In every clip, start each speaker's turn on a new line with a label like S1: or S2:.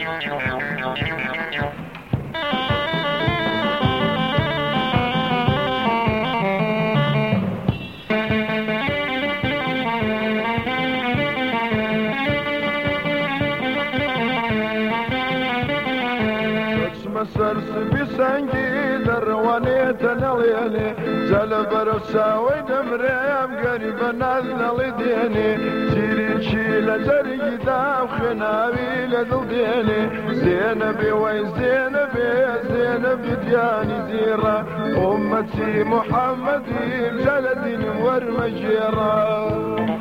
S1: سرسبي سنجي درواني تناليني جلب رساوي دمريم قريبا نالي ديني تيري شيلة جري داو خناوي لدل ديني زينبي وي زينبي دياني زيرة أمتي محمدي بجلدي نور مجيرة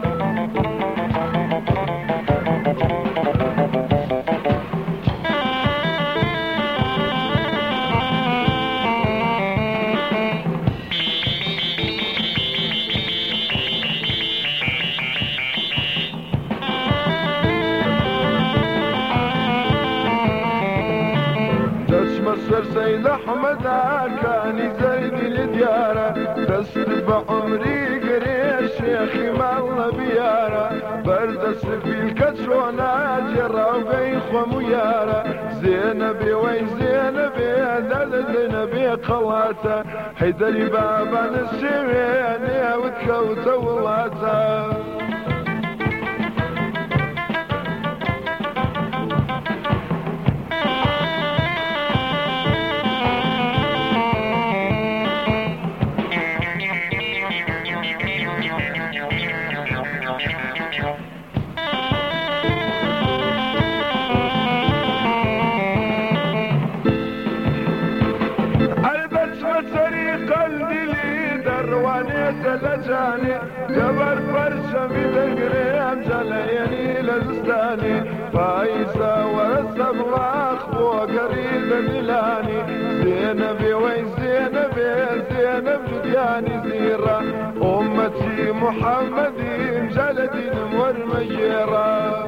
S1: مصر سيد أحمد كان زيد الديارة تسرب عمري قريش شيخي مالله بيارة بردس في الكتشونا جرى بيخو ميارة زينبي وي زينبي دل زينبي قلاته حيدري بابا نسيوين يا وتكوت ولاته لجاني جبر فرشمي دقريم جليني لزستاني فايسة والسبلاخ وقريد ميلاني زينبي وي زينب جدياني زيرة أمتي محمدي مجلدي نمور مجيرة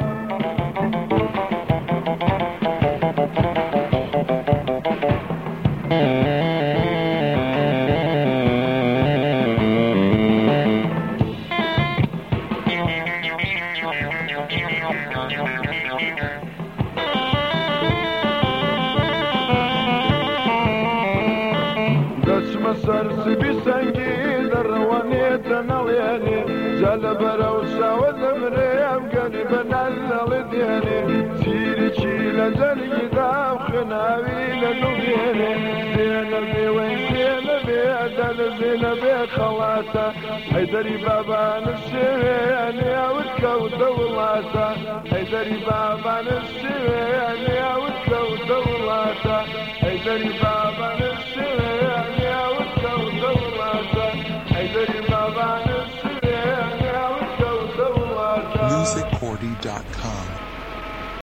S1: سرسبي سنجي درواني تناليني جلب روسا وذمريم قريبا نالي ديني تيري شيلة جلي داو خناوي لنوغيني زينبي وين زينبي دل زينبي خلاته حيدري بابا نسيوين يا وتكوت ولاته حيدري بابا نسيوين